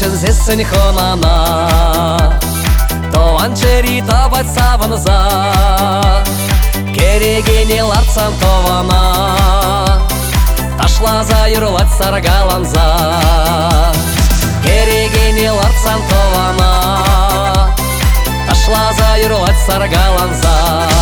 чензесін хонана, Тован чері табать саванза, Керегене ларцан тована, Ташлаза юрлать саргаланза. Керегене ларцан тована, Ташлаза юрлать саргаланза.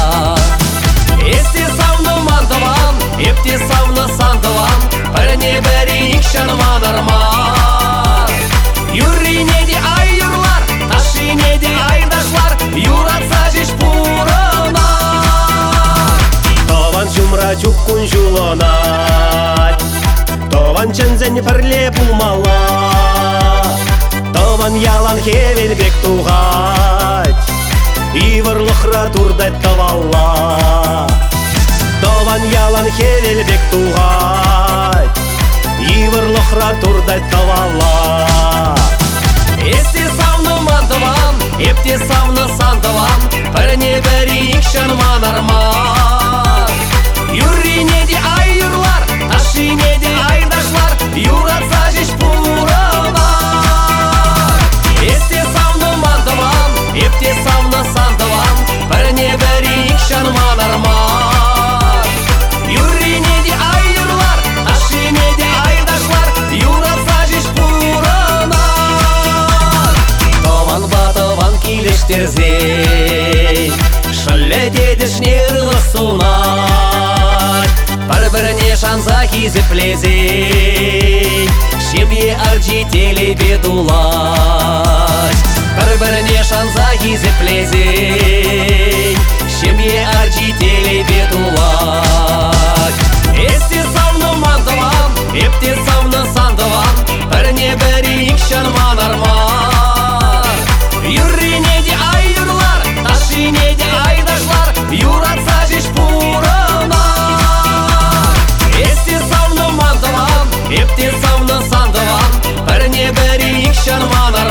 Есте савны мандыван, епте савны сандыван, Бірне бірі икшанман арман. Юрине де ай юрлар, ташине де айдашлар, Юратса жеш пурына. Тован жумра чуккун жулонат, Тован чензен пірле пулмала, Тован ялан хевелбек туғат, Ивырлықра турдат тавалла. Тован ялан хевелбек туғат, Ивырлықра турдат тавалла. Есте савны мандыван, епте савны сандыван, Бірне бірі икшанман арман. Юрине де ай юрлар, ташине де айдашлар, Юратса жеш пурына. Есте савны мандыван, епте савны сандыван, Бірне бірі икшанман арман. Юрине де ай юрлар, ташине де айдашлар, Юратса жеш пурына. Тован батыван килештерзей, Шылле дедішне ырлысунат, Бір-біріне шанза кезіплезей, Шемье арджителі бедулать. Бір-біріне шанза кезіплезей, Шемье арджителі бедулать. Есте савны мандыван, епте савны сандыван, Бірне бірі икшанман арман. Юрине де ай юрлар, ташине де айдашлар, Юратса жеш пурына. Есте савны мандыван, епте савны сандыван, Бірне бірі икшанман арман.